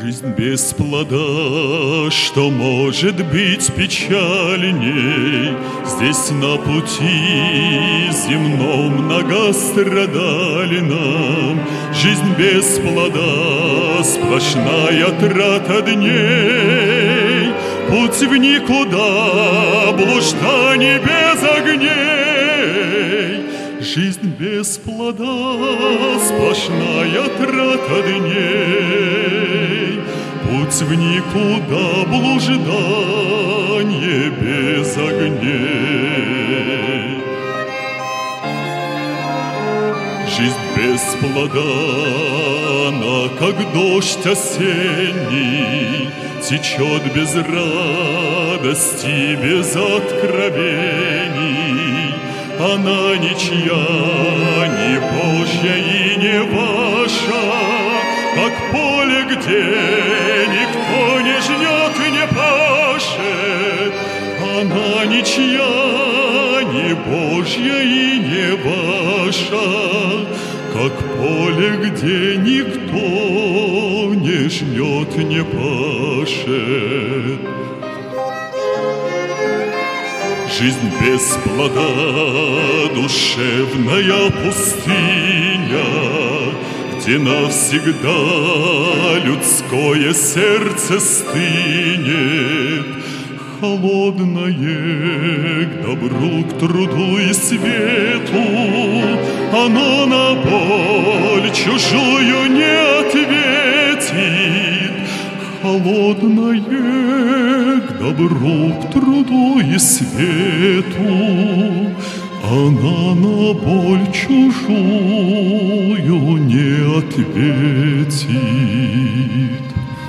Жизнь без плода, что может быть печальней? Здесь на пути земном многострадальном. Жизнь без плода, сплошная трата дней. Путь в никуда, блужданий без огней. Жизнь без плода, сплошная трата дней. Путь в никуда, блуждание без огней. Жизнь без плода, она, как дождь осенний, течет без радости, без откровений. Она ничья, не Божья и не ваша, как поле, где никто не жнет и не пашет. Она ничья, не Божья и не ваша, как поле, где никто не жнет, не пашет. Жизнь без плода, душевная пустыня, где навсегда людское сердце стынет. Холодное к добру, к труду и свету, оно на боль чужую не ответит. Холодное к добру, к труду и свету, она на боль чужую не ответит.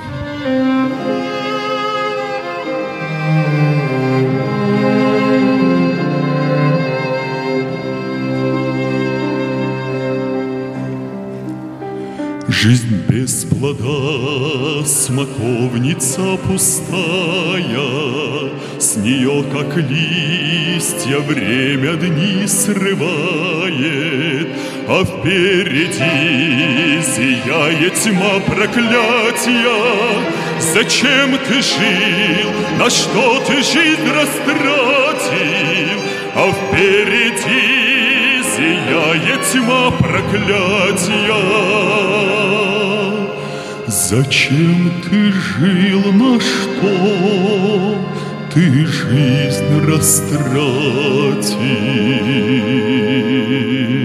Жизнь без плода, смоковница пустая, с нее, как листья, время дни срывает, а впереди зияет тьма проклятия. Зачем ты жил, на что ты жизнь растратил, а впереди зияет тьма проклятия. Зачем ты жил, на что ты жизнь растратил?